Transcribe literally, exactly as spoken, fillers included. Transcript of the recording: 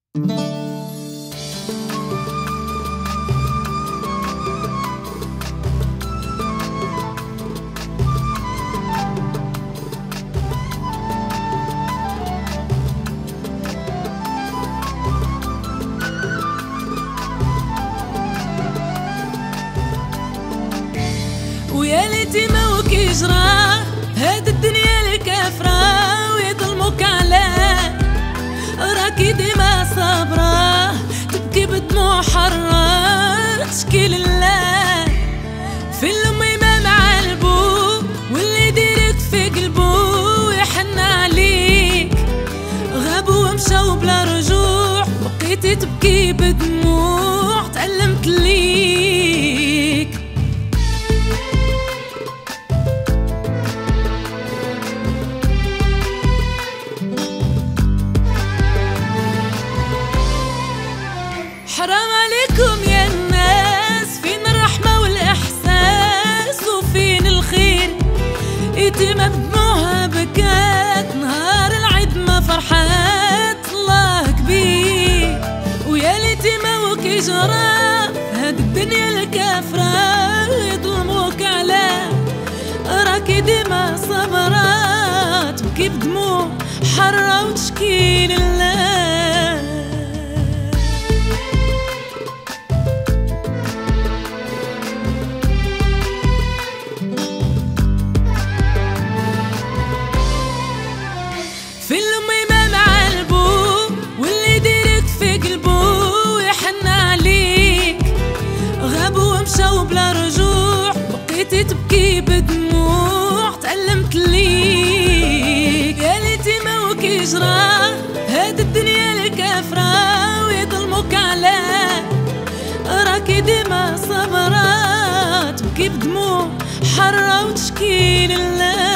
ويا ليتي ما وكيجرى هاد الدنيا الكافرة ويظلموك علاه، راكي ديما صابرة تبكي بدموع حرة تشكي لله. في الأميمة مع البو واللي يديرك في قلبو يحن عليك، غابوا ومشاو بلا رجوع بقيتي تبكي بدموع تعلمت ليك. حرام عليكم يا الناس، فين الرحمة والإحساس وفين الخير؟ يتيمة بدموعها بكات نهار العيد ما فرحات، الله كبير. ويا ليتيمة وكيجرى هاد الدنيا الكافرة يظلموك علاه، راكي ديما صبرة تبكي بدموع حرة وتشكي لله. في الأميمة مع البو واللي يديرك في قلبو يحن عليك، غابوا ومشاو بلا رجوع بقيتي تبكي بدموع تعلمت ليك. يا ليتيمة وكيجرى هاد الدنيا الكافرة ويظلموك علاه، راكي ديما صبرة تبكي بدموع حرة وتشكي لله.